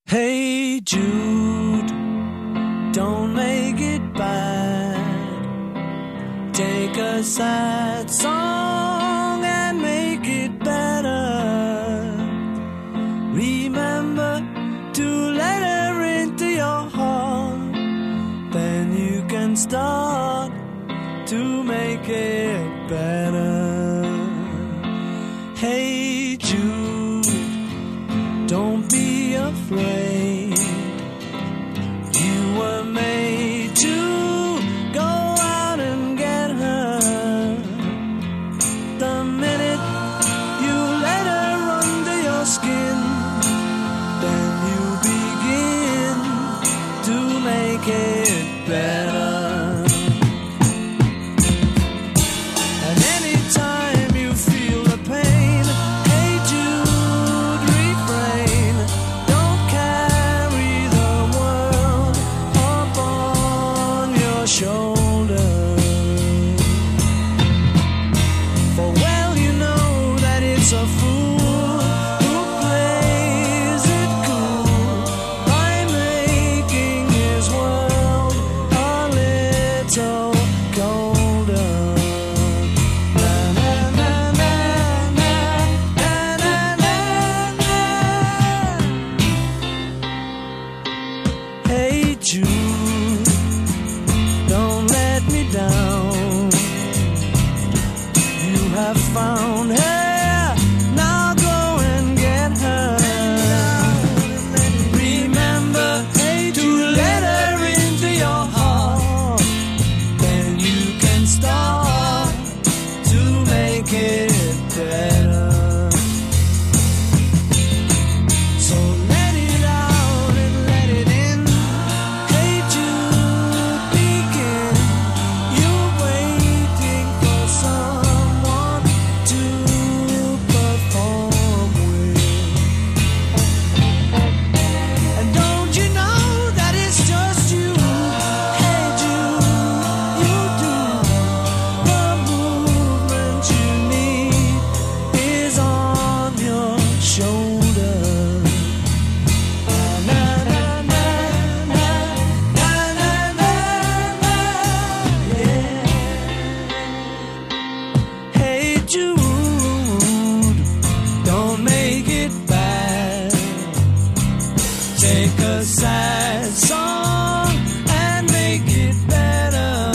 Hey Jude, don't make it bad. Take a sad song and make it better. Remember to let her into your heart. Then you can start to make it better. Hey Jude, don't be afraid. You were made to go out and get her. The minute you let her under your skin, then you begin to make it better. And anytime you feel the pain, hey Jude, refrain. Don't carry the world upon your shoulder. For well you know that it's a fool who plays it cool by making his world a little colder. Na, na, na, na, na, na, na, na. Hey Jude, don't let me down. You have found her, now go and get her. Remember to let her into your heart. Then you can start to make it better. So let it out and let it in. Hey Jude, begin. You're waiting for someone to perform with. And don't you know that it's just you? Hey Jude, you do. The movement you need is on your shoulder. Na, na, na, na, na, na, na, na, yeah. Hey Jude, don't make it bad. Take a sad song and make it better.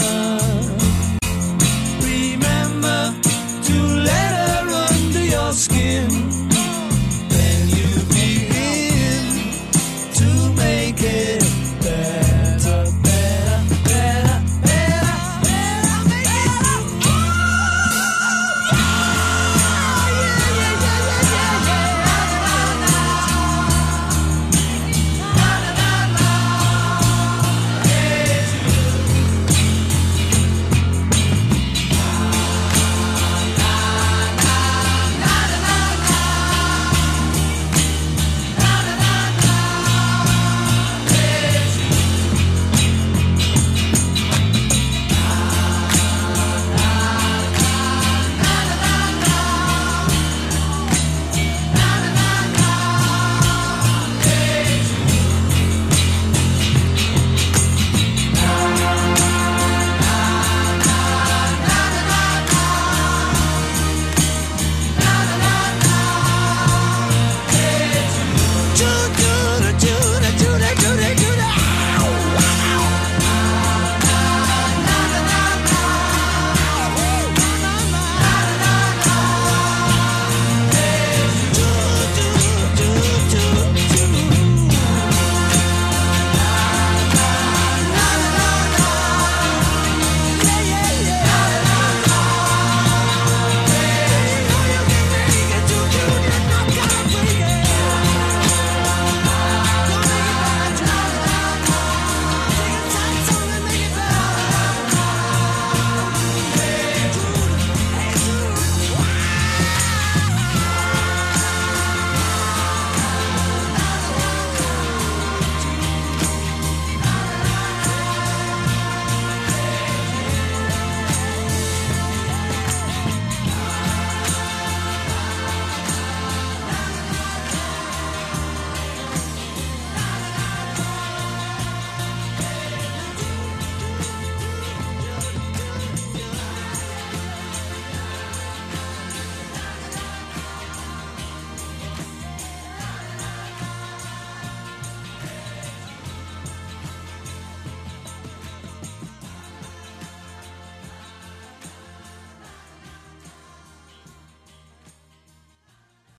Remember to let her under your skin. Then you begin to make it better, better, better, better, better, make it better. Jude,